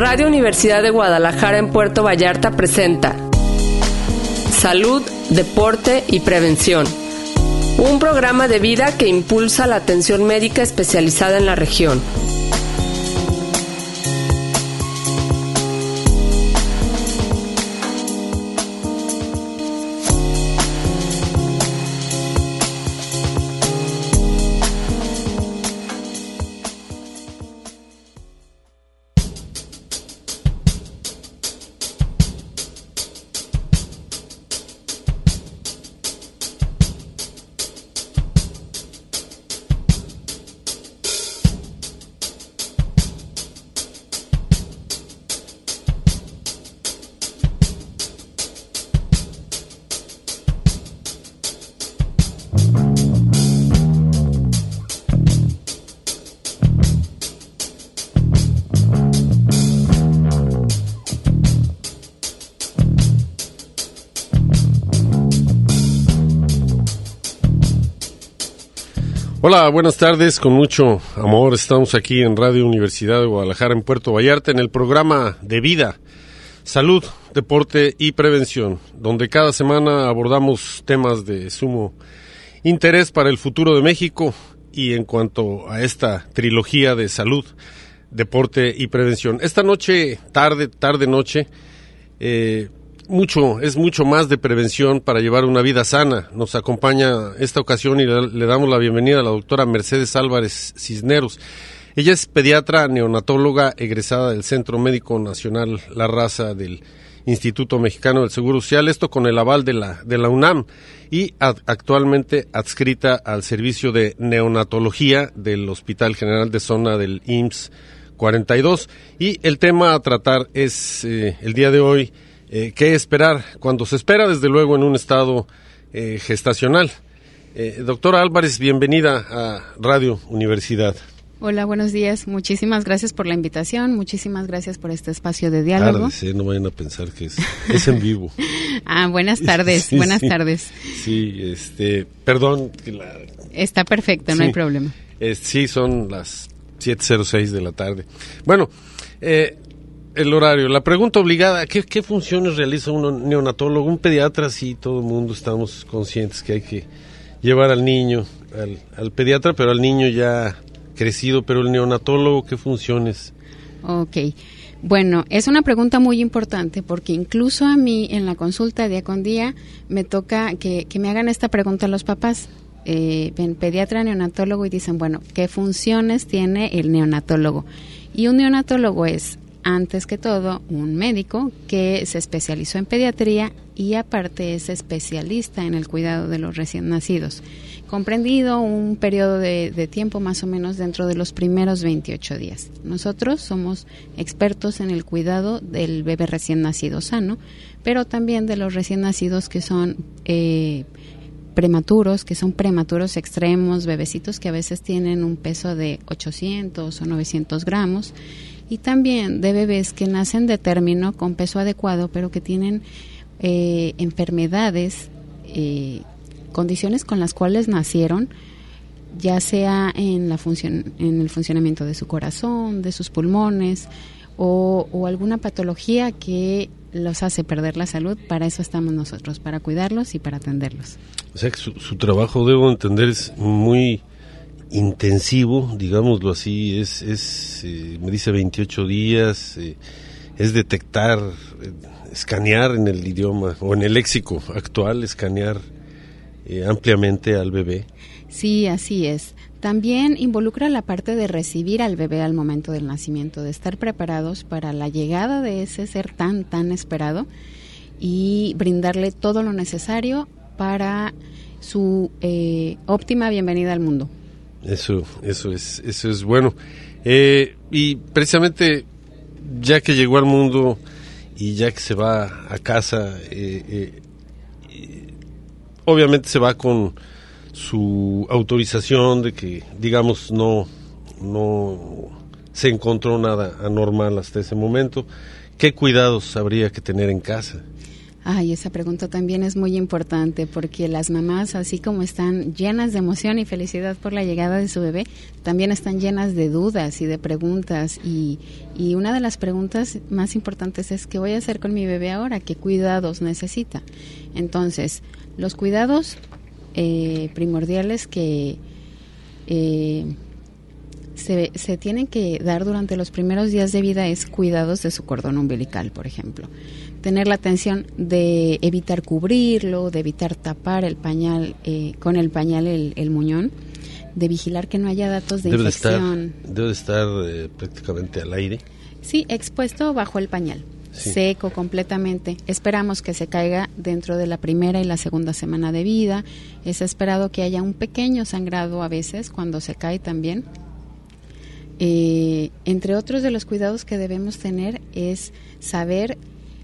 Radio Universidad de Guadalajara en Puerto Vallarta presenta Salud, Deporte y Prevención, un programa de vida que impulsa la atención médica especializada en la región. Hola, buenas tardes, con mucho amor estamos aquí en Radio Universidad de Guadalajara en Puerto Vallarta en el programa de vida, salud, deporte y prevención, donde cada semana abordamos temas de sumo interés para el futuro de México y en cuanto a esta trilogía de salud, deporte y prevención. Esta noche, tarde-noche, es mucho más de prevención para llevar una vida sana. Nos acompaña esta ocasión y le damos la bienvenida a la doctora Mercedes Álvarez Cisneros. Ella es pediatra neonatóloga egresada del Centro Médico Nacional La Raza del Instituto Mexicano del Seguro Social, esto con el aval de la UNAM y actualmente adscrita al servicio de neonatología del Hospital General de Zona del IMSS 42. Y el tema a tratar es el día de hoy, ¿qué esperar cuando se espera, desde luego, en un estado gestacional? Doctora Álvarez, bienvenida a Radio Universidad. Hola, buenos días. Muchísimas gracias por la invitación. Muchísimas gracias por este espacio de diálogo. Tardes, no vayan a pensar que es en vivo. Buenas tardes, sí, buenas tardes. Sí, perdón. Está perfecto, no hay problema. Sí, son las 7:06 de la tarde. Bueno, el horario, la pregunta obligada, ¿qué funciones realiza un neonatólogo? Un pediatra, sí, todo el mundo estamos conscientes que hay que llevar al niño, al pediatra, pero al niño ya crecido, pero el neonatólogo, ¿qué funciones? Ok, bueno, es una pregunta muy importante porque incluso a mí en la consulta día con día me toca que me hagan esta pregunta los papás. Ven pediatra, neonatólogo y dicen, bueno, ¿qué funciones tiene el neonatólogo? Y un neonatólogo es, antes que todo, un médico que se especializó en pediatría y aparte es especialista en el cuidado de los recién nacidos, comprendido un periodo de tiempo más o menos dentro de los primeros 28 días. Nosotros somos expertos en el cuidado del bebé recién nacido sano, pero también de los recién nacidos que son prematuros, que son prematuros extremos, bebecitos que a veces tienen un peso de 800 o 900 gramos, y también de bebés que nacen de término con peso adecuado, pero que tienen enfermedades, condiciones con las cuales nacieron, ya sea en el funcionamiento de su corazón, de sus pulmones, o alguna patología que los hace perder la salud. Para eso estamos nosotros, para cuidarlos y para atenderlos. O sea que su trabajo, debo entender, es muy intensivo, digámoslo así, me dice 28 días, es detectar, escanear en el idioma o en el léxico actual, escanear ampliamente al bebé. Sí, así es. También involucra la parte de recibir al bebé al momento del nacimiento, de estar preparados para la llegada de ese ser tan esperado y brindarle todo lo necesario para su óptima bienvenida al mundo. Eso es bueno. Y precisamente ya que llegó al mundo y ya que se va a casa, obviamente se va con su autorización de que, digamos, no se encontró nada anormal hasta ese momento. ¿Qué cuidados habría que tener en casa? Ay, esa pregunta también es muy importante porque las mamás, así como están llenas de emoción y felicidad por la llegada de su bebé, también están llenas de dudas y de preguntas. Y una de las preguntas más importantes es: ¿qué voy a hacer con mi bebé ahora? ¿Qué cuidados necesita? Entonces, los cuidados primordiales que se tienen que dar durante los primeros días de vida es cuidados de su cordón umbilical, por ejemplo. Tener la atención de evitar cubrirlo, de evitar tapar el pañal con el pañal el muñón, de vigilar que no haya datos de infección. Debe estar prácticamente al aire. Sí, expuesto bajo el pañal, sí. Seco completamente. Esperamos que se caiga dentro de la primera y la segunda semana de vida. Es esperado que haya un pequeño sangrado a veces cuando se cae también. Entre otros de los cuidados que debemos tener es saber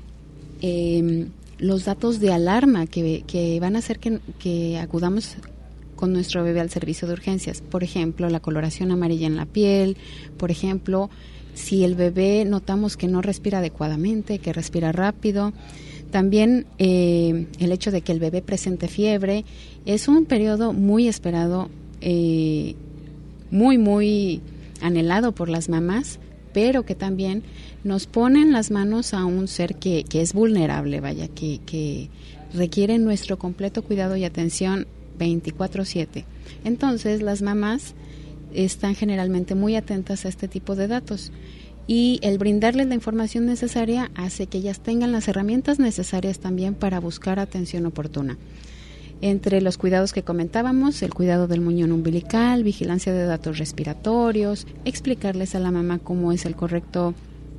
los datos de alarma que van a hacer que acudamos con nuestro bebé al servicio de urgencias. Por ejemplo, la coloración amarilla en la piel, por ejemplo, si el bebé notamos que no respira adecuadamente, que respira rápido. También el hecho de que el bebé presente fiebre. Es un periodo muy esperado, muy anhelado por las mamás, pero que también nos pone en las manos a un ser que es vulnerable, que requiere nuestro completo cuidado y atención 24/7. Entonces, las mamás están generalmente muy atentas a este tipo de datos y el brindarles la información necesaria hace que ellas tengan las herramientas necesarias también para buscar atención oportuna. Entre los cuidados que comentábamos, el cuidado del muñón umbilical, vigilancia de datos respiratorios, explicarles a la mamá cómo es el correcto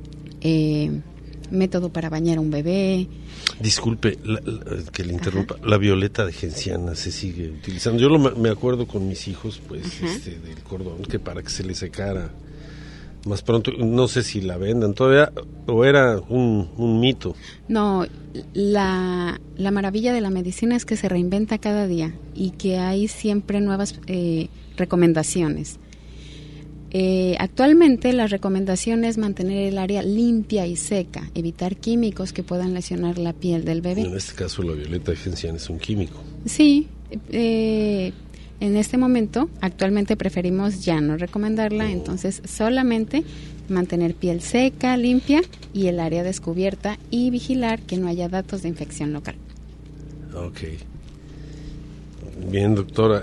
método para bañar a un bebé. Disculpe que le interrumpa. Ajá. La violeta de genciana se sigue utilizando. Yo me acuerdo con mis hijos, pues, del cordón, que para que se le secara más pronto. No sé si la vendan todavía o era un mito. No, la maravilla de la medicina es que se reinventa cada día y que hay siempre nuevas recomendaciones. Actualmente la recomendación es mantener el área limpia y seca, evitar químicos que puedan lesionar la piel del bebé. En este caso la violeta de genciana es un químico. Sí, en este momento actualmente preferimos ya no recomendarla, entonces solamente mantener piel seca, limpia y el área descubierta y vigilar que no haya datos de infección local. Ok. Bien, doctora.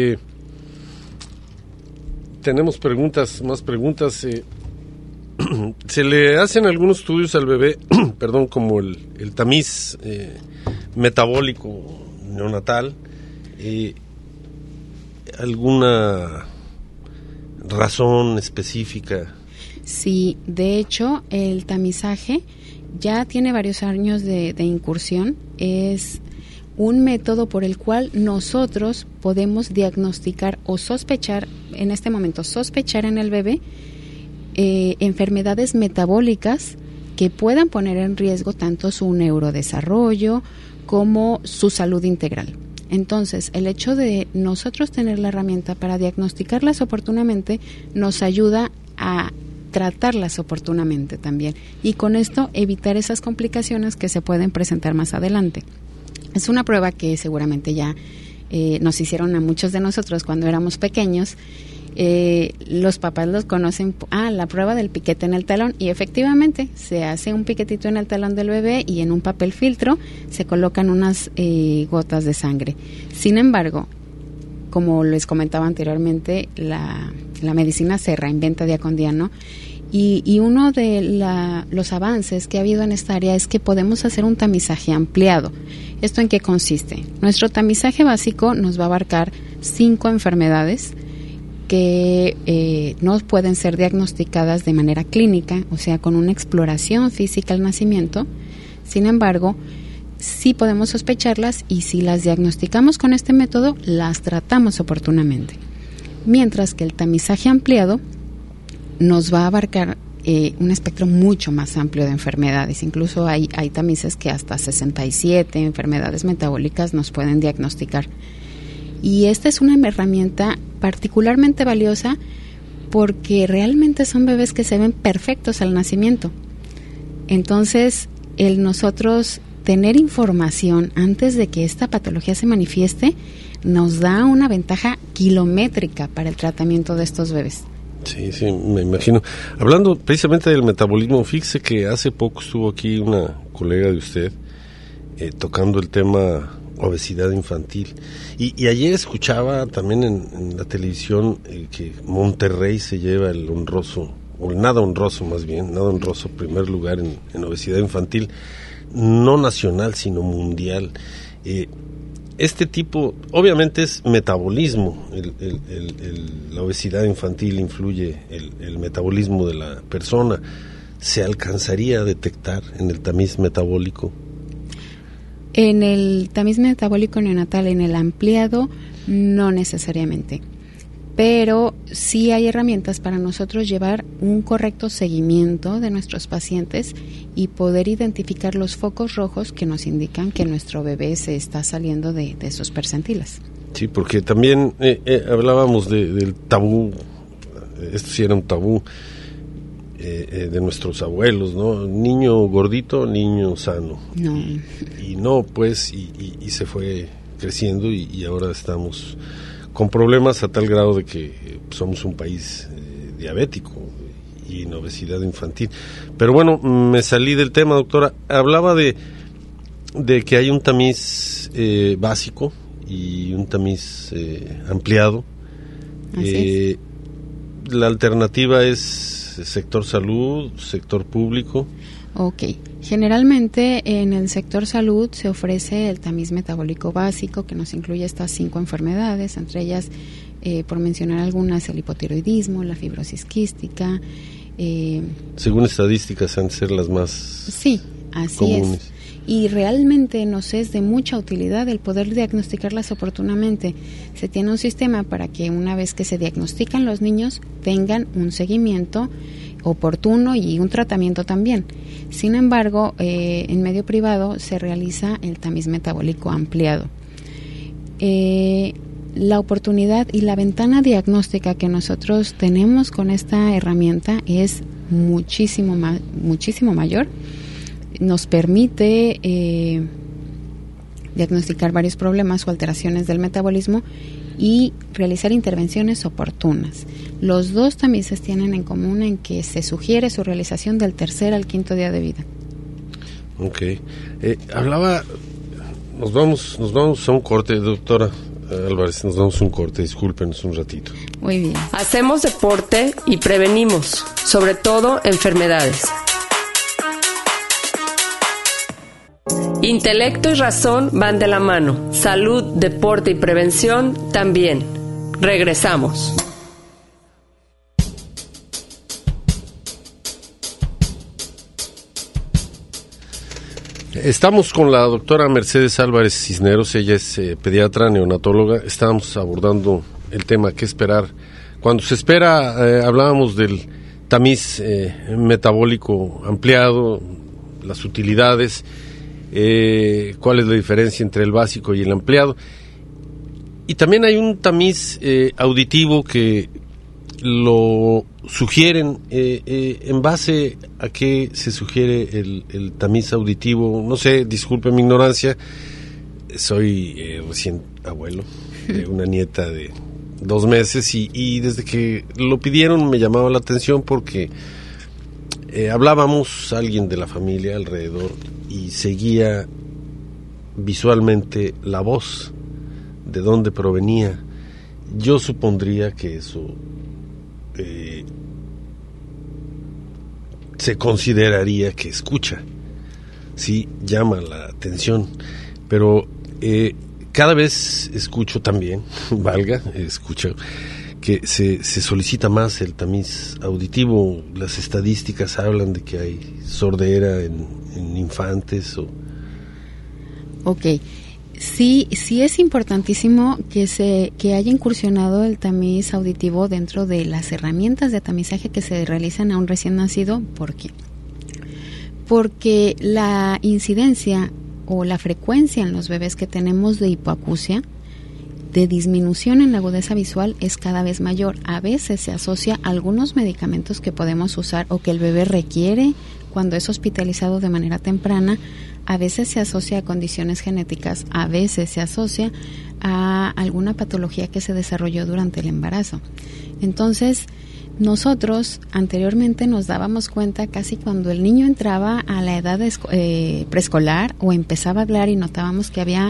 Tenemos más preguntas. ¿Se le hacen algunos estudios al bebé, perdón, como el tamiz metabólico neonatal? ¿Alguna razón específica? Sí, de hecho, el tamizaje ya tiene varios años de incursión. Es un método por el cual nosotros podemos diagnosticar o sospechar, en este momento sospechar en el bebé enfermedades metabólicas que puedan poner en riesgo tanto su neurodesarrollo como su salud integral. Entonces, el hecho de nosotros tener la herramienta para diagnosticarlas oportunamente nos ayuda a tratarlas oportunamente también y con esto evitar esas complicaciones que se pueden presentar más adelante. Es una prueba que seguramente ya nos hicieron a muchos de nosotros cuando éramos pequeños. Los papás los conocen, la prueba del piquete en el talón, y efectivamente se hace un piquetito en el talón del bebé y en un papel filtro se colocan unas gotas de sangre. Sin embargo, como les comentaba anteriormente, la medicina se reinventa día con día, ¿no? Y uno de los avances que ha habido en esta área es que podemos hacer un tamizaje ampliado. ¿Esto en qué consiste? Nuestro tamizaje básico nos va a abarcar 5 enfermedades que no pueden ser diagnosticadas de manera clínica, o sea, con una exploración física al nacimiento. Sin embargo, sí podemos sospecharlas y si las diagnosticamos con este método, las tratamos oportunamente. Mientras que el tamizaje ampliado nos va a abarcar un espectro mucho más amplio de enfermedades. Incluso hay tamices que hasta 67 enfermedades metabólicas nos pueden diagnosticar. Y esta es una herramienta particularmente valiosa porque realmente son bebés que se ven perfectos al nacimiento. Entonces, el nosotros tener información antes de que esta patología se manifieste nos da una ventaja kilométrica para el tratamiento de estos bebés. Sí, me imagino. Hablando precisamente del metabolismo, fíjese que hace poco estuvo aquí una colega de usted tocando el tema obesidad infantil. Y ayer escuchaba también en la televisión que Monterrey se lleva el honroso, o el nada honroso más bien, nada honroso primer lugar en obesidad infantil, no nacional sino mundial. Este tipo, obviamente es metabolismo, la obesidad infantil influye el metabolismo de la persona. ¿Se alcanzaría a detectar en el tamiz metabólico? En el tamiz metabólico neonatal, en el ampliado, no necesariamente. Pero sí hay herramientas para nosotros llevar un correcto seguimiento de nuestros pacientes y poder identificar los focos rojos que nos indican que nuestro bebé se está saliendo de esos percentiles. Sí, porque también hablábamos del tabú, esto sí era un tabú de nuestros abuelos, ¿no? Niño gordito, niño sano. No. Y no, pues, y se fue creciendo y ahora estamos con problemas a tal grado de que somos un país diabético y en obesidad infantil. Pero bueno, me salí del tema, doctora. Hablaba de que hay un tamiz básico y un tamiz ampliado. Así es. La alternativa es sector salud, sector público. Ok, generalmente en el sector salud se ofrece el tamiz metabólico básico que nos incluye estas 5 enfermedades, entre ellas, por mencionar algunas, el hipotiroidismo, la fibrosis quística. Según estadísticas han de ser las más sí, así comunes. Es. Y realmente nos es de mucha utilidad el poder diagnosticarlas oportunamente. Se tiene un sistema para que una vez que se diagnostican los niños tengan un seguimiento oportuno y un tratamiento también. Sin embargo, en medio privado se realiza el tamiz metabólico ampliado. La oportunidad y la ventana diagnóstica que nosotros tenemos con esta herramienta es muchísimo mayor. Nos permite diagnosticar varios problemas o alteraciones del metabolismo y realizar intervenciones oportunas. Los dos tamices tienen en común en que se sugiere su realización del 3er al 5º día de vida. Ok. Nos vamos a un corte, doctora Álvarez, nos damos un corte, discúlpenos un ratito. Muy bien. Hacemos deporte y prevenimos, sobre todo enfermedades. Intelecto y razón van de la mano. Salud, deporte y prevención también. Regresamos. Estamos con la doctora Mercedes Álvarez Cisneros, ella es pediatra neonatóloga. Estábamos abordando el tema qué esperar. Cuando se espera, hablábamos del tamiz metabólico ampliado, las utilidades, cuál es la diferencia entre el básico y el ampliado. Y también hay un tamiz auditivo que lo sugieren. ¿En base a qué se sugiere el tamiz auditivo? No sé, disculpe mi ignorancia. Soy recién abuelo de una nieta de 2 meses y desde que lo pidieron me llamaba la atención porque hablábamos alguien de la familia alrededor y seguía visualmente la voz, de dónde provenía. Yo supondría que eso se consideraría que escucha, sí, llama la atención, pero cada vez escucho también, escucho que se solicita más el tamiz auditivo. Las estadísticas hablan de que hay sordera en infantes. Ok, sí es importantísimo que haya incursionado el tamiz auditivo dentro de las herramientas de tamizaje que se realizan a un recién nacido. ¿Por qué? Porque la incidencia o la frecuencia en los bebés que tenemos de hipoacusia, de disminución en la agudeza visual, es cada vez mayor. A veces se asocia a algunos medicamentos que podemos usar o que el bebé requiere cuando es hospitalizado de manera temprana a veces se asocia a condiciones genéticas, a veces se asocia a alguna patología que se desarrolló durante el embarazo. Entonces, nosotros anteriormente nos dábamos cuenta casi cuando el niño entraba a la edad preescolar o empezaba a hablar y notábamos que había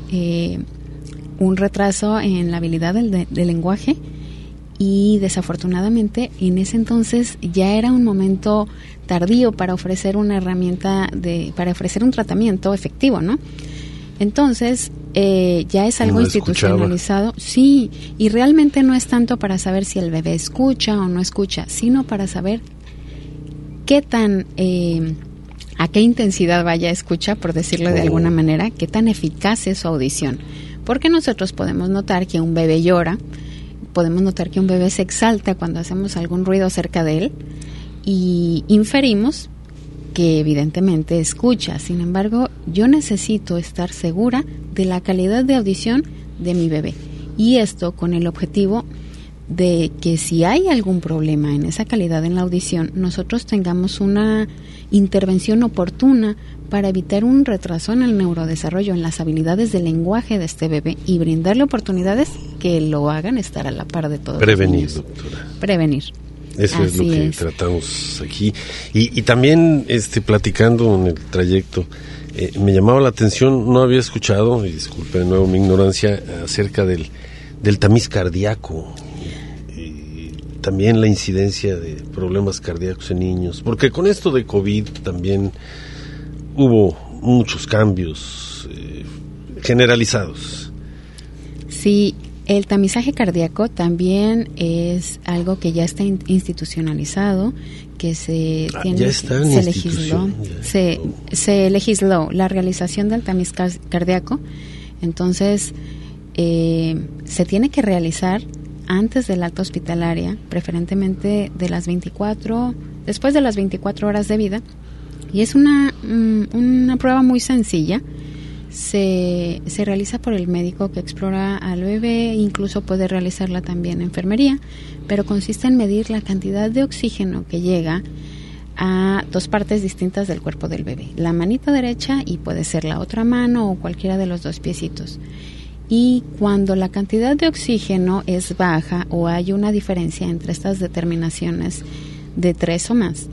un retraso en la habilidad del lenguaje, y desafortunadamente en ese entonces ya era un momento tardío para ofrecer una herramienta, para ofrecer un tratamiento efectivo, ¿no? Entonces, ya es algo institucionalizado. Sí, y realmente no es tanto para saber si el bebé escucha o no escucha, sino para saber qué tan, a qué intensidad vaya escucha, por decirlo de alguna manera, qué tan eficaz es su audición. Porque nosotros podemos notar que un bebé llora, podemos notar que un bebé se exalta cuando hacemos algún ruido cerca de él y inferimos que evidentemente escucha. Sin embargo, yo necesito estar segura de la calidad de audición de mi bebé, y esto con el objetivo de que si hay algún problema en esa calidad en la audición, nosotros tengamos una intervención oportuna para evitar un retraso en el neurodesarrollo, en las habilidades de lenguaje de este bebé, y brindarle oportunidades que lo hagan estar a la par de todos. Prevenir, doctora. Prevenir. Eso es lo que tratamos aquí. Y también platicando en el trayecto, me llamaba la atención, no había escuchado, y disculpe de nuevo mi ignorancia, acerca del tamiz cardíaco. También la incidencia de problemas cardíacos en niños, porque con esto de COVID también hubo muchos cambios generalizados. Sí, el tamizaje cardíaco también es algo que ya está institucionalizado, que se legisló la realización del tamiz cardíaco. Entonces, se tiene que realizar antes del alta hospitalaria, preferentemente después de las 24 horas de vida, y es una prueba muy sencilla. Se realiza por el médico que explora al bebé, incluso puede realizarla también enfermería, pero consiste en medir la cantidad de oxígeno que llega a dos partes distintas del cuerpo del bebé, la manita derecha y puede ser la otra mano o cualquiera de los dos piecitos. Y cuando la cantidad de oxígeno es baja o hay una diferencia entre estas determinaciones de 3 o más,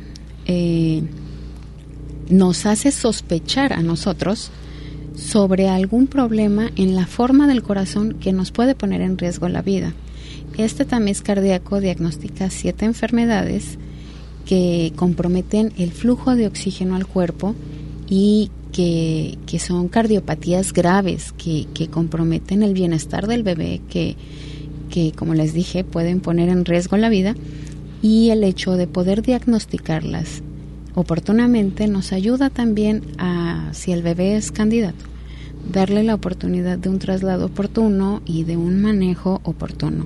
nos hace sospechar a nosotros sobre algún problema en la forma del corazón que nos puede poner en riesgo la vida. Este tamiz cardíaco diagnostica 7 enfermedades que comprometen el flujo de oxígeno al cuerpo y que son cardiopatías graves, que comprometen el bienestar del bebé, que como les dije pueden poner en riesgo la vida, y el hecho de poder diagnosticarlas oportunamente nos ayuda también a, si el bebé es candidato, darle la oportunidad de un traslado oportuno y de un manejo oportuno.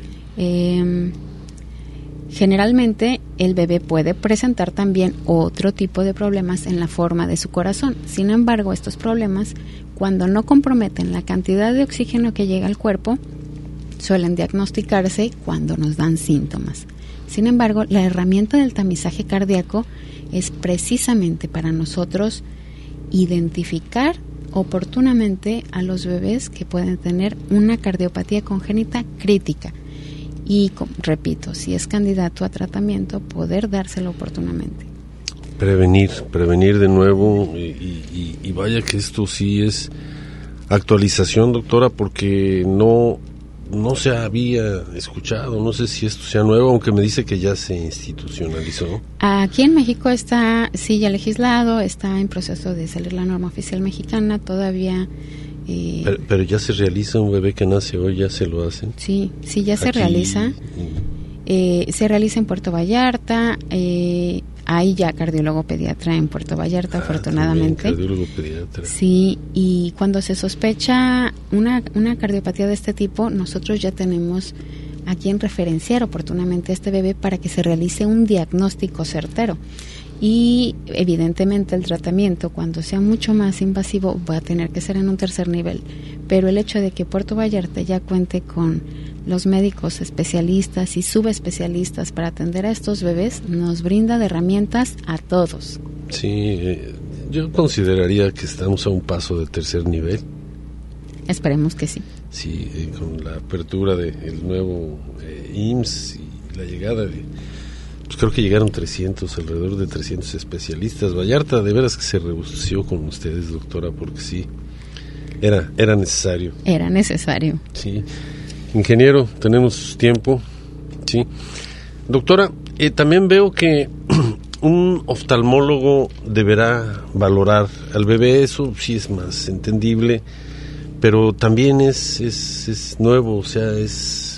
Generalmente el bebé puede presentar también otro tipo de problemas en la forma de su corazón. Sin embargo, estos problemas, cuando no comprometen la cantidad de oxígeno que llega al cuerpo, suelen diagnosticarse cuando nos dan síntomas. Sin embargo, la herramienta del tamizaje cardíaco es precisamente para nosotros identificar oportunamente a los bebés que pueden tener una cardiopatía congénita crítica. Y, repito, si es candidato a tratamiento, poder dárselo oportunamente. Prevenir de nuevo, y vaya que esto sí es actualización, doctora, porque no se había escuchado, no sé si esto sea nuevo, aunque me dice que ya se institucionalizó. Aquí en México está, sí, ya legislado, está en proceso de salir la norma oficial mexicana, todavía... Pero ya se realiza un bebé que nace hoy, ya se lo hacen. Sí, ya se realiza. Se realiza en Puerto Vallarta, hay ya cardiólogo pediatra en Puerto Vallarta, afortunadamente. Cardiólogo pediatra. Sí, y cuando se sospecha una cardiopatía de este tipo, nosotros ya tenemos a quien referenciar oportunamente a este bebé para que se realice un diagnóstico certero. Y evidentemente el tratamiento, cuando sea mucho más invasivo, va a tener que ser en un tercer nivel. Pero el hecho de que Puerto Vallarta ya cuente con los médicos especialistas y subespecialistas para atender a estos bebés nos brinda de herramientas a todos. Sí, Yo consideraría que estamos a un paso de tercer nivel. Esperemos que sí. Sí, con la apertura del nuevo IMSS y la llegada de... Pues creo que llegaron alrededor de 300 especialistas. Vallarta de veras que se rebució con ustedes, doctora, porque sí, era necesario. Era necesario. Sí. Ingeniero, tenemos tiempo. Sí. Doctora, también veo que un oftalmólogo deberá valorar al bebé, eso sí es más entendible, pero también es nuevo, o sea, es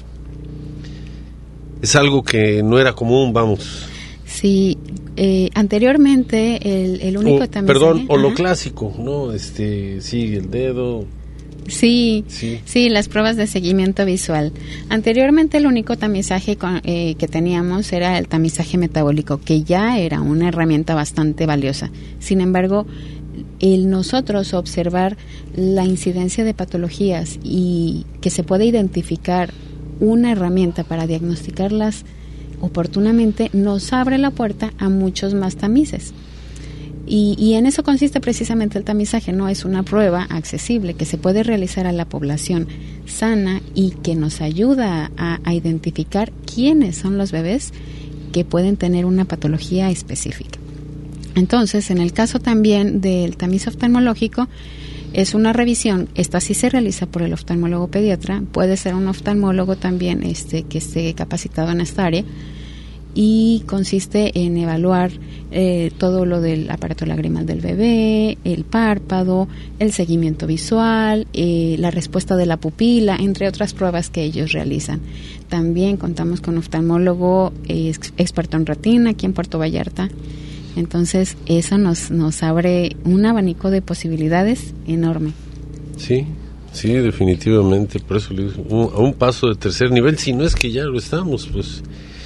algo que no era común, vamos. Sí, anteriormente el único tamizaje... Perdón, o lo clásico, ¿no? Sigue el dedo... Sí, las pruebas de seguimiento visual. Anteriormente el único tamizaje que teníamos era el tamizaje metabólico, que ya era una herramienta bastante valiosa. Sin embargo, el nosotros observar la incidencia de patologías y que se puede identificar una herramienta para diagnosticarlas oportunamente nos abre la puerta a muchos más tamices. Y en eso consiste precisamente el tamizaje, no es una prueba accesible que se puede realizar a la población sana y que nos ayuda a identificar quiénes son los bebés que pueden tener una patología específica. Entonces, en el caso también del tamiz oftalmológico, es una revisión, esta sí se realiza por el oftalmólogo pediatra, puede ser un oftalmólogo también que esté capacitado en esta área, y consiste en evaluar todo lo del aparato lagrimal del bebé, el párpado, el seguimiento visual, la respuesta de la pupila, entre otras pruebas que ellos realizan. También contamos con oftalmólogo experto en retina aquí en Puerto Vallarta. Entonces eso nos abre un abanico de posibilidades enorme. Sí, definitivamente, por eso le digo, a un paso de tercer nivel, si no es que ya lo estamos, pues...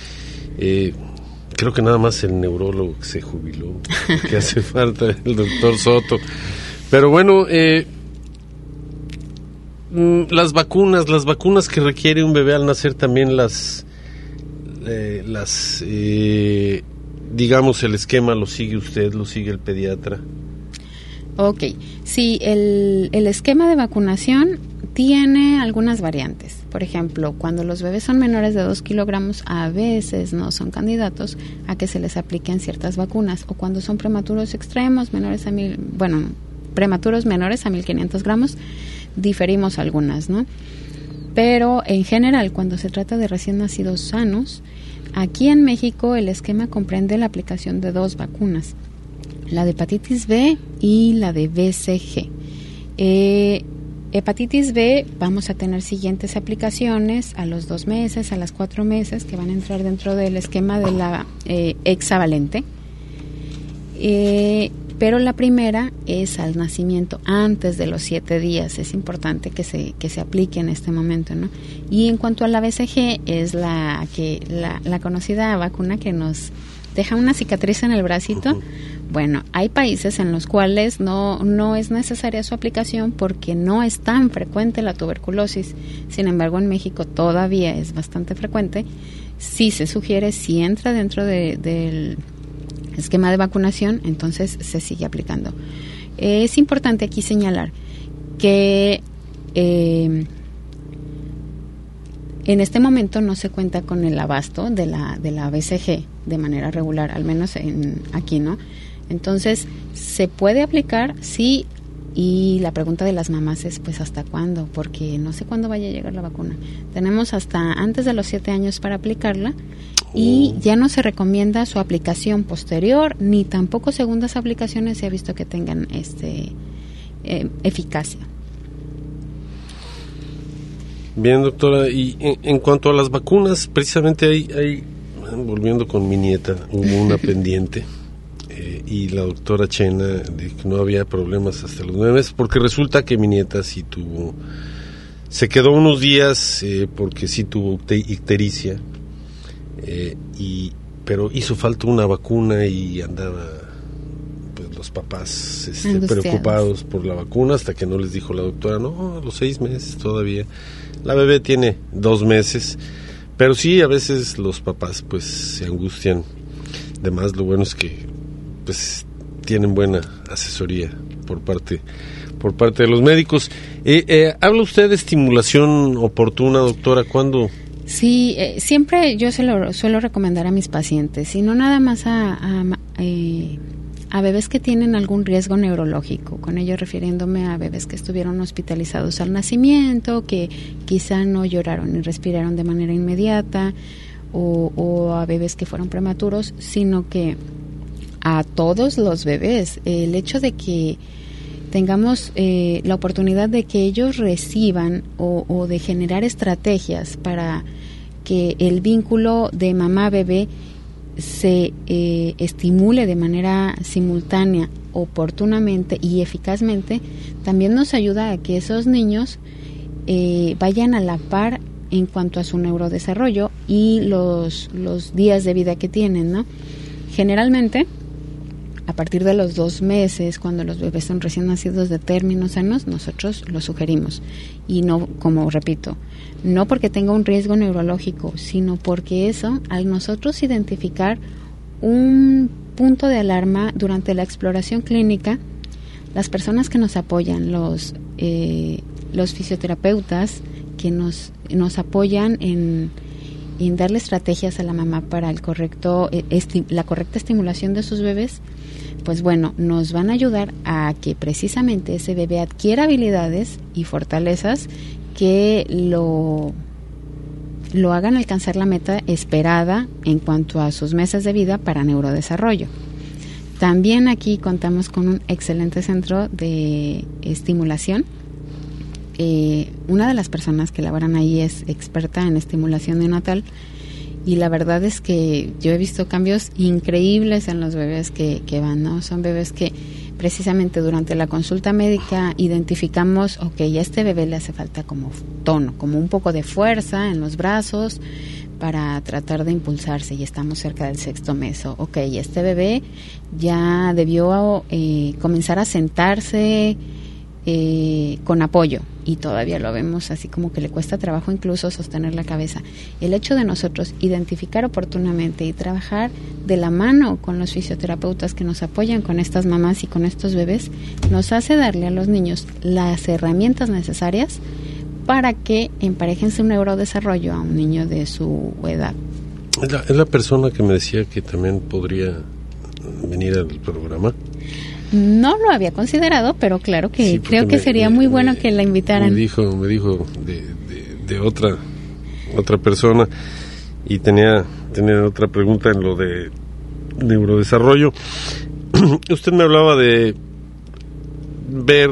creo que nada más el neurólogo que se jubiló, que hace falta el doctor Soto. Pero bueno, las vacunas que requiere un bebé al nacer también digamos, el esquema lo sigue usted, lo sigue el pediatra. Ok, sí, el esquema de vacunación tiene algunas variantes. Por ejemplo, cuando los bebés son menores de 2 kilogramos, a veces no son candidatos a que se les apliquen ciertas vacunas, o cuando son prematuros extremos, prematuros menores a 1.500 gramos, diferimos algunas, ¿no? Pero en general, cuando se trata de recién nacidos sanos, aquí en México el esquema comprende la aplicación de 2 vacunas, la de hepatitis B y la de BCG. Hepatitis B, vamos a tener siguientes aplicaciones a los 2 meses, a los 4 meses, que van a entrar dentro del esquema de la hexavalente. Pero la primera es al nacimiento, antes de los 7 días. Es importante que se aplique en este momento, ¿no? Y en cuanto a la BCG, es la conocida vacuna que nos deja una cicatriz en el bracito. Bueno, hay países en los cuales no es necesaria su aplicación porque no es tan frecuente la tuberculosis. Sin embargo, en México todavía es bastante frecuente. Sí se sugiere, si entra dentro del esquema de vacunación, entonces se sigue aplicando. Es importante aquí señalar que en este momento no se cuenta con el abasto de la BCG de manera regular, al menos aquí, ¿no? Entonces, ¿se puede aplicar? Sí, y la pregunta de las mamás es, pues, ¿hasta cuándo? Porque no sé cuándo vaya a llegar la vacuna. Tenemos hasta antes de los 7 años para aplicarla y ya no se recomienda su aplicación posterior, ni tampoco segundas aplicaciones se ha visto que tengan eficacia. Bien, doctora, y en cuanto a las vacunas, precisamente hay volviendo con mi nieta, hubo una pendiente y la doctora Chena dijo que no había problemas hasta los 9 meses, porque resulta que mi nieta sí se quedó unos días porque sí tuvo ictericia, pero hizo falta una vacuna y andaba pues los papás preocupados por la vacuna, hasta que no les dijo la doctora, no, a los 6 meses todavía. La bebé tiene 2 meses, pero sí, a veces los papás pues se angustian de más. Lo bueno es que pues tienen buena asesoría por parte de los médicos. ¿Habla usted de estimulación oportuna, doctora? ¿Cuándo? Sí, siempre yo se lo suelo recomendar a mis pacientes, y no nada más a bebés que tienen algún riesgo neurológico, con ello refiriéndome a bebés que estuvieron hospitalizados al nacimiento, que quizá no lloraron ni respiraron de manera inmediata, o a bebés que fueron prematuros, sino que a todos los bebés. El hecho de que tengamos la oportunidad de que ellos reciban o de generar estrategias para que el vínculo de mamá-bebé se estimule de manera simultánea, oportunamente y eficazmente, también nos ayuda a que esos niños vayan a la par en cuanto a su neurodesarrollo y los días de vida que tienen, ¿no? Generalmente, a partir de los 2 meses, cuando los bebés son recién nacidos de términos sanos, nosotros lo sugerimos. Y no, como repito, no porque tenga un riesgo neurológico, sino porque eso, al nosotros identificar un punto de alarma durante la exploración clínica, las personas que nos apoyan, los fisioterapeutas que nos apoyan en darle estrategias a la mamá para la correcta estimulación de sus bebés, pues bueno, nos van a ayudar a que precisamente ese bebé adquiera habilidades y fortalezas que lo hagan alcanzar la meta esperada en cuanto a sus meses de vida para neurodesarrollo. También aquí contamos con un excelente centro de estimulación. Una de las personas que laboran ahí es experta en estimulación neonatal, y la verdad es que yo he visto cambios increíbles en los bebés que van, ¿no? Son bebés que precisamente durante la consulta médica identificamos, a este bebé le hace falta como tono, como un poco de fuerza en los brazos para tratar de impulsarse, y estamos cerca del 6º mes. Este bebé ya debió comenzar a sentarse con apoyo, y todavía lo vemos así como que le cuesta trabajo incluso sostener la cabeza. El hecho de nosotros identificar oportunamente y trabajar de la mano con los fisioterapeutas que nos apoyan con estas mamás y con estos bebés, nos hace darle a los niños las herramientas necesarias para que emparejen su neurodesarrollo a un niño de su edad. Es la persona que me decía que también podría venir al programa. No lo había considerado, pero claro que sí, creo que sería muy bueno que la invitaran. Me dijo de otra persona, y tenía otra pregunta en lo de neurodesarrollo. Usted me hablaba de ver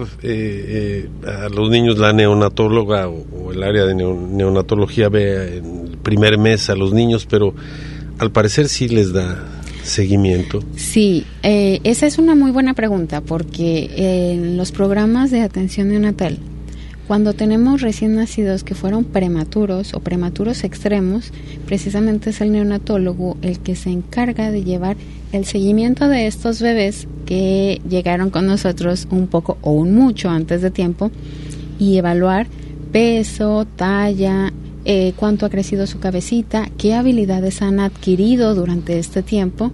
a los niños, la neonatóloga o el área de neonatología ve en el primer mes a los niños, pero al parecer sí les da seguimiento. Sí, esa es una muy buena pregunta, porque en los programas de atención neonatal, cuando tenemos recién nacidos que fueron prematuros o prematuros extremos, precisamente es el neonatólogo el que se encarga de llevar el seguimiento de estos bebés que llegaron con nosotros un poco o un mucho antes de tiempo, y evaluar peso, talla, cuánto ha crecido su cabecita, qué habilidades han adquirido durante este tiempo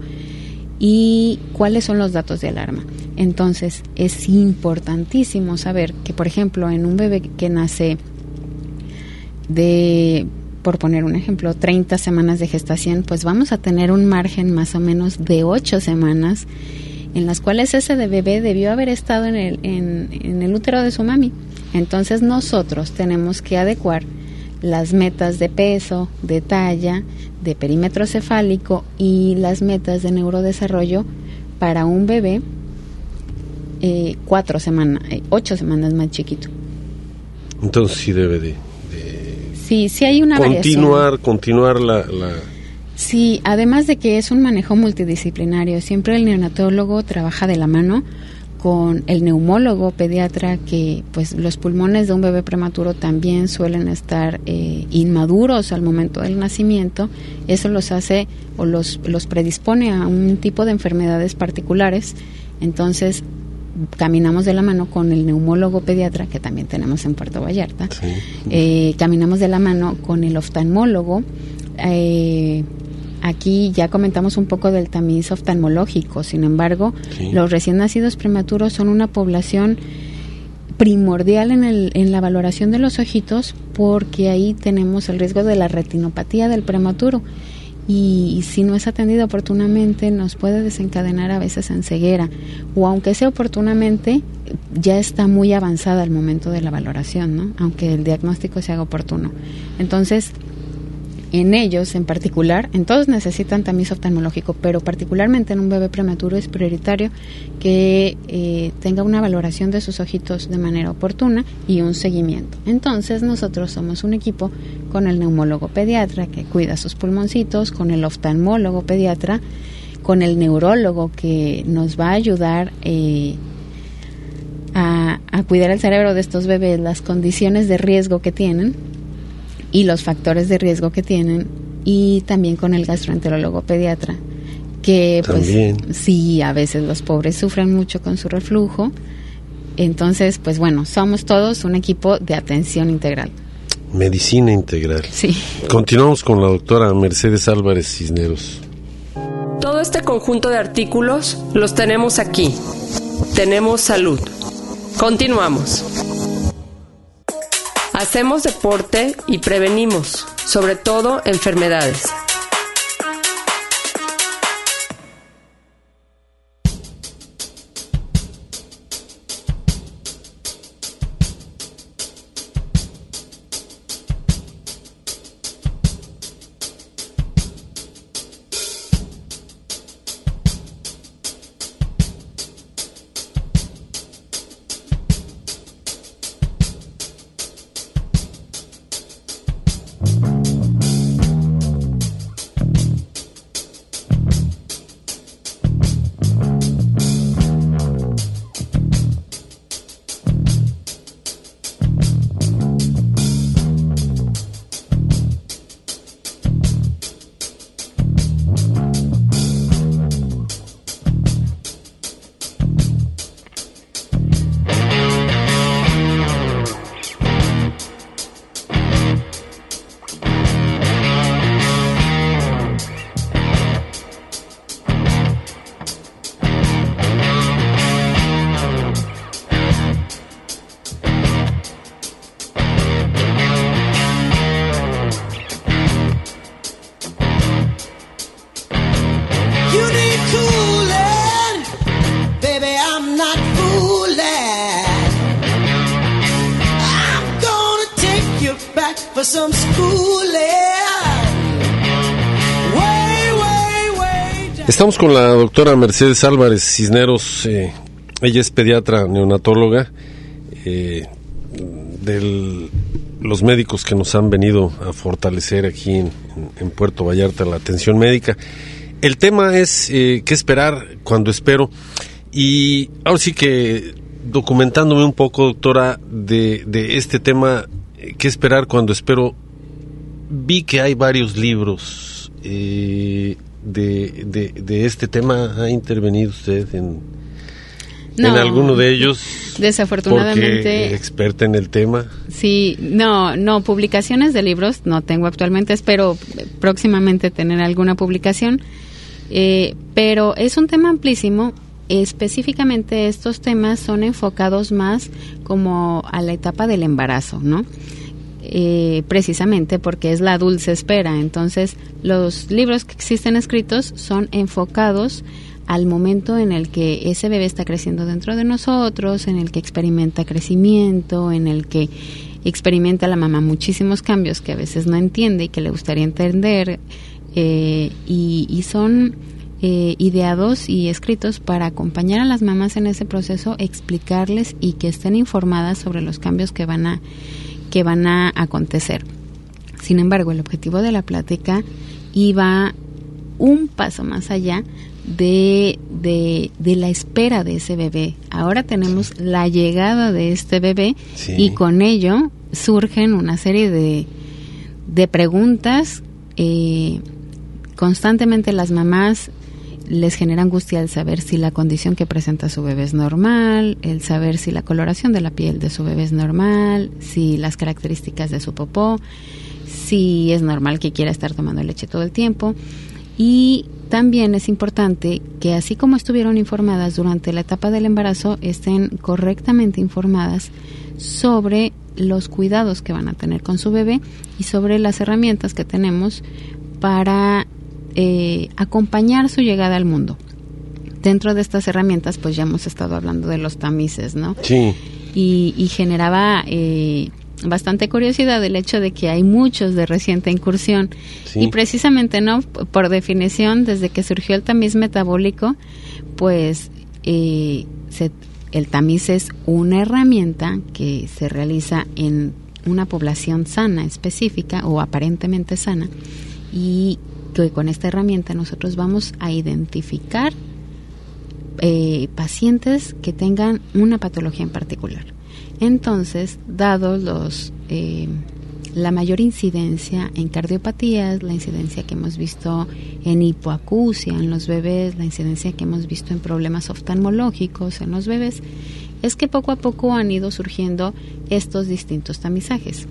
y cuáles son los datos de alarma. Entonces, es importantísimo saber que, por ejemplo, en un bebé que nace de, por poner un ejemplo, 30 semanas de gestación, pues vamos a tener un margen más o menos de 8 semanas en las cuales ese bebé debió haber estado en el útero de su mami. Entonces, nosotros tenemos que adecuar las metas de peso, de talla, de perímetro cefálico y las metas de neurodesarrollo para un bebé 8 semanas más chiquito. Entonces sí debe de sí hay una continuar la Sí, además de que es un manejo multidisciplinario, siempre el neonatólogo trabaja de la mano con el neumólogo pediatra, que pues los pulmones de un bebé prematuro también suelen estar inmaduros al momento del nacimiento. Eso los hace o los predispone a un tipo de enfermedades particulares. Entonces caminamos de la mano con el neumólogo pediatra, que también tenemos en Puerto Vallarta. Sí. Caminamos de la mano con el oftalmólogo, Aquí ya comentamos un poco del tamiz oftalmológico, sin embargo, los recién nacidos prematuros son una población primordial en la valoración de los ojitos, porque ahí tenemos el riesgo de la retinopatía del prematuro, y si no es atendido oportunamente nos puede desencadenar a veces en ceguera, o aunque sea oportunamente ya está muy avanzada el momento de la valoración, ¿no? Aunque el diagnóstico se haga oportuno. Entonces, en ellos en particular, en todos necesitan tamiz oftalmológico, pero particularmente en un bebé prematuro es prioritario que tenga una valoración de sus ojitos de manera oportuna y un seguimiento. Entonces nosotros somos un equipo con el neumólogo pediatra que cuida sus pulmoncitos, con el oftalmólogo pediatra, con el neurólogo que nos va a ayudar a cuidar el cerebro de estos bebés, las condiciones de riesgo que tienen y los factores de riesgo que tienen, y también con el gastroenterólogo pediatra, que también. Pues sí, a veces los pobres sufren mucho con su reflujo. Entonces, pues bueno, somos todos un equipo de atención integral. Medicina integral. Sí. Continuamos con la doctora Mercedes Álvarez Cisneros. Todo este conjunto de artículos los tenemos aquí. Tenemos salud. Continuamos. Hacemos deporte y prevenimos, sobre todo enfermedades. Estamos con la doctora Mercedes Álvarez Cisneros. Ella es pediatra neonatóloga, de los médicos que nos han venido a fortalecer aquí en Puerto Vallarta la atención médica. El tema es qué esperar cuando espero, y ahora sí que documentándome un poco, doctora, de este tema, qué esperar cuando espero, vi que hay varios libros de este tema. ¿Ha intervenido usted en alguno de ellos? Desafortunadamente. Porque experta en el tema. Sí, no, publicaciones de libros no tengo actualmente, espero próximamente tener alguna publicación, pero es un tema amplísimo. Específicamente estos temas son enfocados más como a la etapa del embarazo, ¿no? Precisamente porque es la dulce espera. Entonces los libros que existen escritos son enfocados al momento en el que ese bebé está creciendo dentro de nosotros, en el que experimenta crecimiento, en el que experimenta la mamá muchísimos cambios que a veces no entiende y que le gustaría entender, y son ideados y escritos para acompañar a las mamás en ese proceso, explicarles y que estén informadas sobre los cambios que van a acontecer. Sin embargo, el objetivo de la plática iba un paso más allá de la espera de ese bebé. Ahora tenemos la llegada de este bebé, sí, y con ello surgen una serie de preguntas. Constantemente las mamás les genera angustia el saber si la condición que presenta su bebé es normal, el saber si la coloración de la piel de su bebé es normal, si las características de su popó, si es normal que quiera estar tomando leche todo el tiempo. Y también es importante que así como estuvieron informadas durante la etapa del embarazo, estén correctamente informadas sobre los cuidados que van a tener con su bebé y sobre las herramientas que tenemos para acompañar su llegada al mundo. Dentro de estas herramientas, pues ya hemos estado hablando de los tamices, ¿no? Sí. Y generaba bastante curiosidad el hecho de que hay muchos de reciente incursión. Sí. Y precisamente, ¿no? Por definición, desde que surgió el tamiz metabólico, pues el tamiz es una herramienta que se realiza en una población sana, específica o aparentemente sana, y que con esta herramienta nosotros vamos a identificar pacientes que tengan una patología en particular. Entonces, dados la mayor incidencia en cardiopatías, la incidencia que hemos visto en hipoacusia en los bebés, la incidencia que hemos visto en problemas oftalmológicos en los bebés, es que poco a poco han ido surgiendo estos distintos tamizajes.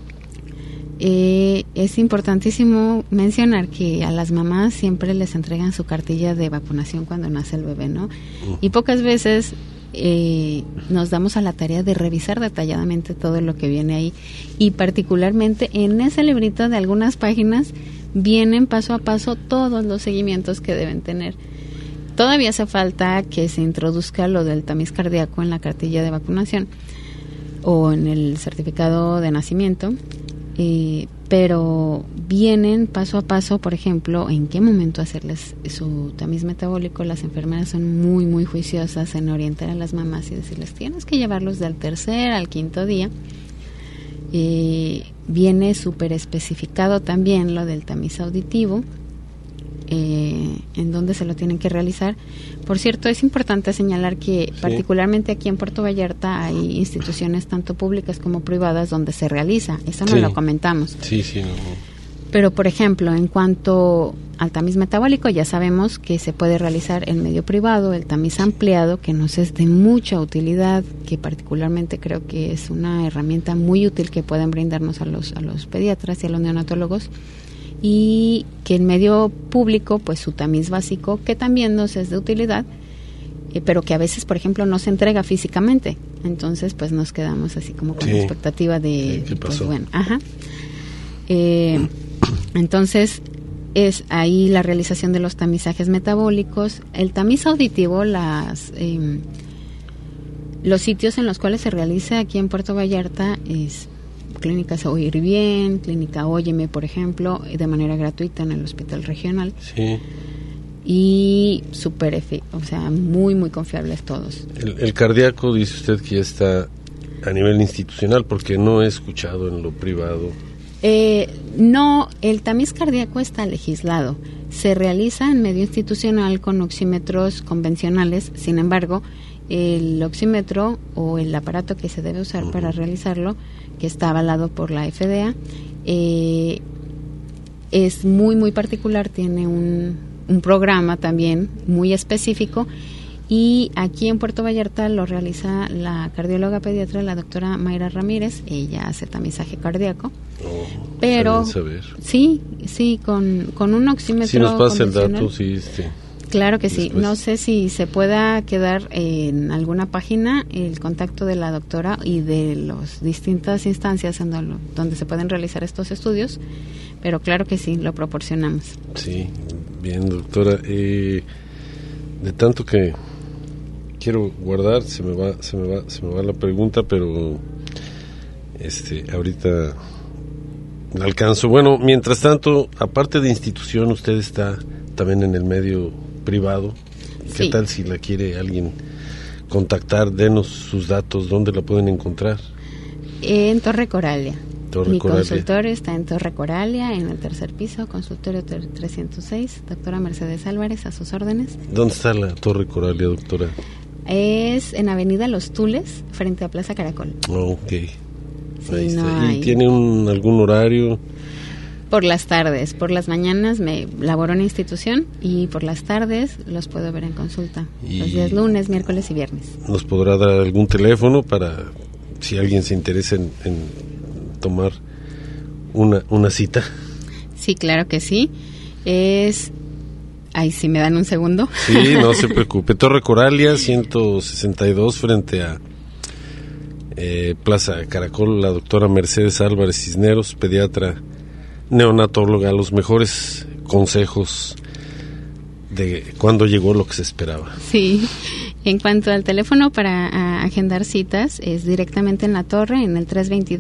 Es importantísimo mencionar que a las mamás siempre les entregan su cartilla de vacunación cuando nace el bebé, ¿no? Y pocas veces nos damos a la tarea de revisar detalladamente todo lo que viene ahí, y particularmente en ese librito de algunas páginas vienen paso a paso todos los seguimientos que deben tener. Todavía hace falta que se introduzca lo del tamiz cardíaco en la cartilla de vacunación o en el certificado de nacimiento, pero vienen paso a paso, por ejemplo, en qué momento hacerles su tamiz metabólico. Las enfermeras son muy, muy juiciosas en orientar a las mamás y decirles, tienes que llevarlos del 3er al 5º día. Viene súper especificado también lo del tamiz auditivo, en dónde se lo tienen que realizar. Por cierto, es importante señalar que particularmente aquí en Puerto Vallarta hay instituciones tanto públicas como privadas donde se realiza. Eso no lo comentamos. Sí, no. Pero, por ejemplo, en cuanto al tamiz metabólico, ya sabemos que se puede realizar en medio privado, el tamiz ampliado, que nos es de mucha utilidad, que particularmente creo que es una herramienta muy útil que pueden brindarnos a los pediatras y a los neonatólogos, y que en medio público, pues su tamiz básico, que también nos es de utilidad, pero que a veces, por ejemplo, no se entrega físicamente. Entonces, pues nos quedamos así como con la expectativa de... ¿Qué pasó? Pues, bueno, entonces, es ahí la realización de los tamizajes metabólicos. El tamiz auditivo, los sitios en los cuales se realiza aquí en Puerto Vallarta es Clínicas Oír Bien, Clínica Óyeme, por ejemplo, de manera gratuita en el Hospital Regional. Sí. Y súper muy, muy confiables todos. El cardíaco, dice usted que ya está a nivel institucional, porque no he escuchado en lo privado. No, el tamiz cardíaco está legislado. Se realiza en medio institucional con oxímetros convencionales. Sin embargo, el oxímetro o el aparato que se debe usar para realizarlo, que está avalado por la FDA, es muy, muy particular. Tiene un programa también muy específico, y aquí en Puerto Vallarta lo realiza la cardióloga pediatra, la doctora Mayra Ramírez. Ella hace tamizaje cardíaco, pero sí, con un oxímetro. Si nos pasa el dato, sí. Claro que sí. Después. No sé si se pueda quedar en alguna página el contacto de la doctora y de las distintas instancias en donde se pueden realizar estos estudios, pero claro que sí, lo proporcionamos. Sí, bien, doctora. De tanto que quiero guardar, se me va la pregunta, pero ahorita la alcanzo. Bueno, mientras tanto, aparte de institución, usted está también en el medio privado. ¿Qué tal si la quiere alguien contactar? Denos sus datos, ¿dónde la pueden encontrar? En Torre Coralia. Mi consultorio está en Torre Coralia, en el 3er piso, consultorio 306, doctora Mercedes Álvarez, a sus órdenes. ¿Dónde está la Torre Coralia, doctora? Es en Avenida Los Tules, frente a Plaza Caracol. Ok. Ahí está. ¿Y tiene algún horario? Por las tardes. Por las mañanas me laboro en institución, y por las tardes los puedo ver en consulta. Los días lunes, miércoles y viernes. ¿Nos podrá dar algún teléfono para si alguien se interesa en tomar una cita? Sí, claro que sí. Es Ay, si me dan un segundo. Sí, no se preocupe. Torre Coralia, 162, frente a Plaza Caracol, la doctora Mercedes Álvarez Cisneros, pediatra neonatóloga, los mejores consejos de cuándo llegó lo que se esperaba. Sí, en cuanto al teléfono para agendar citas, es directamente en la torre, en el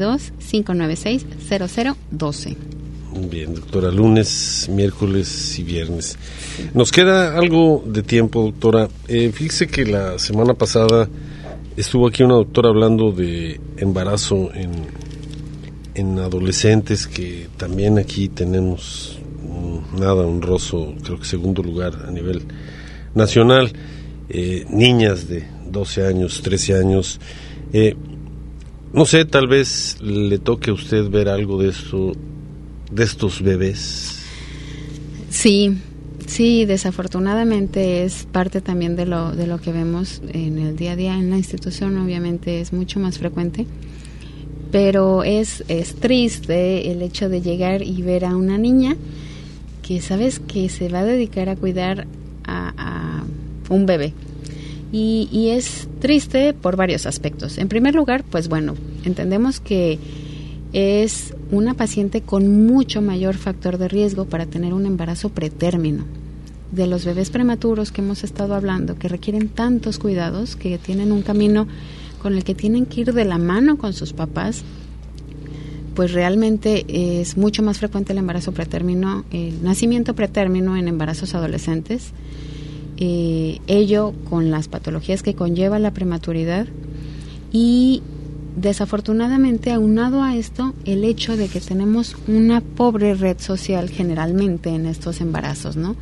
322-596-0012. Bien, doctora, lunes, miércoles y viernes. Nos queda algo de tiempo, doctora. Fíjese que la semana pasada estuvo aquí una doctora hablando de embarazo en adolescentes, que también aquí tenemos nada honroso, creo que segundo lugar a nivel nacional. Niñas de 12 años, 13 años. No sé, tal vez le toque a usted ver algo de esto, de estos bebés. Sí, desafortunadamente es parte también de lo que vemos en el día a día en la institución. Obviamente es mucho más frecuente, pero es triste el hecho de llegar y ver a una niña que sabes que se va a dedicar a cuidar a un bebé. Y es triste por varios aspectos. En primer lugar, pues bueno, entendemos que es una paciente con mucho mayor factor de riesgo para tener un embarazo pretérmino. De los bebés prematuros que hemos estado hablando, que requieren tantos cuidados, que tienen un camino con el que tienen que ir de la mano con sus papás, pues realmente es mucho más frecuente el embarazo pretérmino, el nacimiento pretérmino en embarazos adolescentes, ello con las patologías que conlleva la prematuridad. Y desafortunadamente, aunado a esto, el hecho de que tenemos una pobre red social generalmente en estos embarazos, ¿no?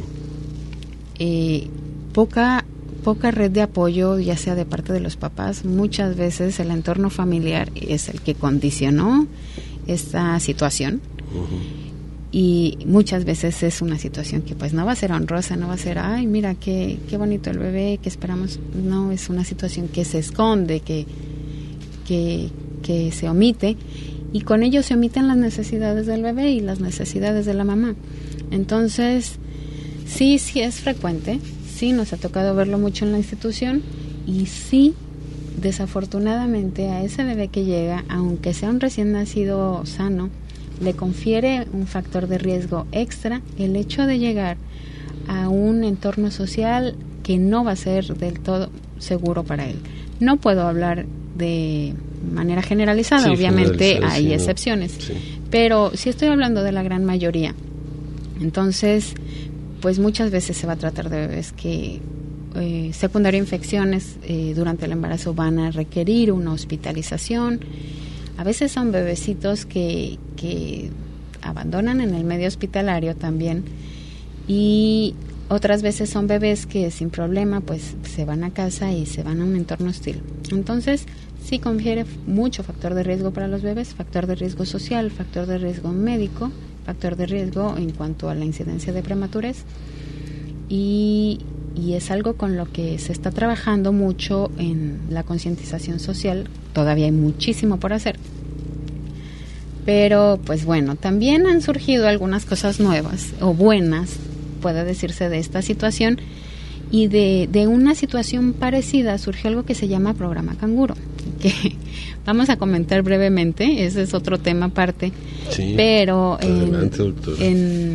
Poca red de apoyo, ya sea de parte de los papás. Muchas veces el entorno familiar es el que condicionó esta situación. Y muchas veces es una situación que pues no va a ser honrosa, no va a ser, ay, mira, qué bonito el bebé, que esperamos. No, es una situación que se esconde, que se omite, y con ello se omiten las necesidades del bebé y las necesidades de la mamá. Entonces, sí es frecuente, sí nos ha tocado verlo mucho en la institución, y sí, desafortunadamente, a ese bebé que llega, aunque sea un recién nacido sano, le confiere un factor de riesgo extra el hecho de llegar a un entorno social que no va a ser del todo seguro para él. No puedo hablar de manera generalizada, obviamente hay excepciones, pero sí estoy hablando de la gran mayoría. Entonces, pues muchas veces se va a tratar de bebés que secundario a infecciones durante el embarazo van a requerir una hospitalización. A veces son bebecitos que abandonan en el medio hospitalario también, y otras veces son bebés que sin problema pues se van a casa y se van a un entorno hostil. Entonces sí confiere mucho factor de riesgo para los bebés, factor de riesgo social, factor de riesgo médico, factor de riesgo en cuanto a la incidencia de prematurez, y es algo con lo que se está trabajando mucho en la concientización social. Todavía hay muchísimo por hacer, pero pues bueno, también han surgido algunas cosas nuevas o buenas, puede decirse, de esta situación. Y de una situación parecida surgió algo que se llama Programa Canguro, que vamos a comentar brevemente. Ese es otro tema aparte. Sí, pero adelante, doctora.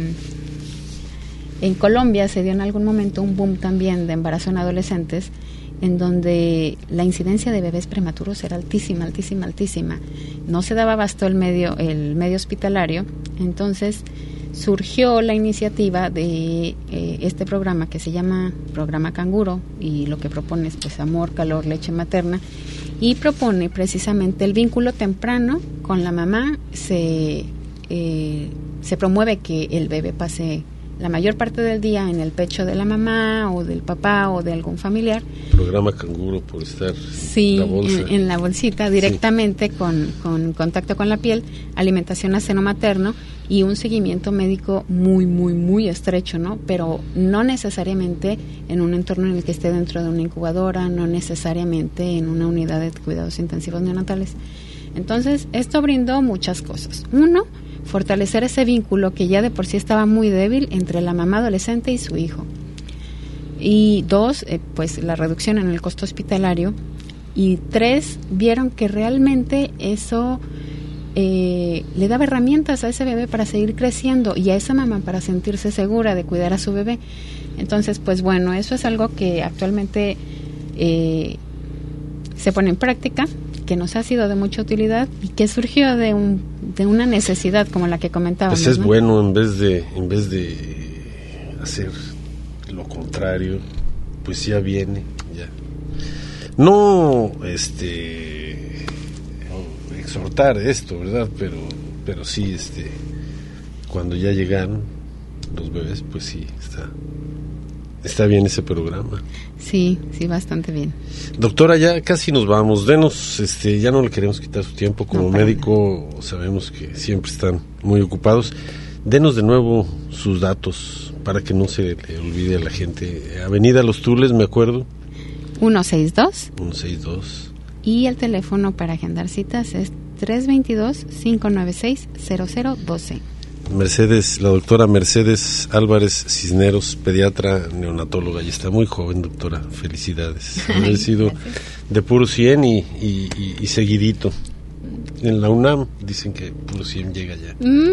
En Colombia se dio en algún momento un boom también de embarazo en adolescentes, en donde la incidencia de bebés prematuros era altísima. No se daba abasto el medio hospitalario. Entonces surgió la iniciativa de este programa que se llama Programa Canguro, y lo que propone es pues amor, calor, leche materna, y propone precisamente el vínculo temprano con la mamá. Se promueve que el bebé pase la mayor parte del día en el pecho de la mamá o del papá o de algún familiar. Programa Canguro, por estar en la bolsa. En la bolsita, directamente con contacto con la piel, alimentación a seno materno y un seguimiento médico muy estrecho, ¿no? Pero no necesariamente en un entorno en el que esté dentro de una incubadora, no necesariamente en una unidad de cuidados intensivos neonatales. Entonces, esto brindó muchas cosas. Uno fortalecer ese vínculo que ya de por sí estaba muy débil entre la mamá adolescente y su hijo. Y 2, pues la reducción en el costo hospitalario. Y 3, vieron que realmente eso le daba herramientas a ese bebé para seguir creciendo y a esa mamá para sentirse segura de cuidar a su bebé. Entonces, pues bueno, eso es algo que actualmente se pone en práctica, que nos ha sido de mucha utilidad y que surgió de una necesidad como la que comentábamos. Pues es, ¿no?, bueno, en vez de hacer lo contrario, pues ya viene, ya. No, exhortar esto, ¿verdad? Pero sí, cuando ya llegaron los bebés, pues sí, está bien ese programa. Sí, bastante bien. Doctora, ya casi nos vamos. Denos, ya no le queremos quitar su tiempo. Como médico sabemos que siempre están muy ocupados. Denos de nuevo sus datos para que no se le olvide a la gente. Avenida Los Tules, me acuerdo. 162. Y el teléfono para agendar citas es 322-596-0012. Mercedes, la doctora Mercedes Álvarez Cisneros, pediatra neonatóloga, y está muy joven, doctora, felicidades. Ha sido de puro 100 y seguidito. En la UNAM dicen que puro 100 llega ya.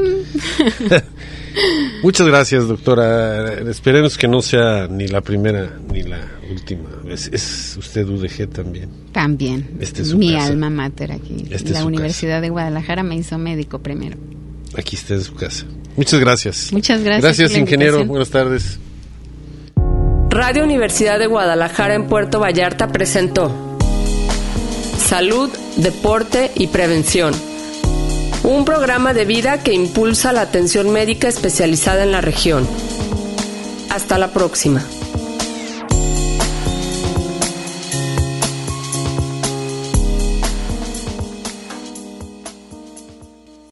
Muchas gracias, doctora. Esperemos que no sea ni la primera ni la última vez. ¿Es usted UDG también? También. Es mi casa. Alma mater aquí. La Universidad de Guadalajara me hizo médico primero. Aquí está en su casa. Muchas gracias. Muchas gracias. Gracias, ingeniero. Buenas tardes. Radio Universidad de Guadalajara en Puerto Vallarta presentó Salud, Deporte y Prevención. Un programa de vida que impulsa la atención médica especializada en la región. Hasta la próxima.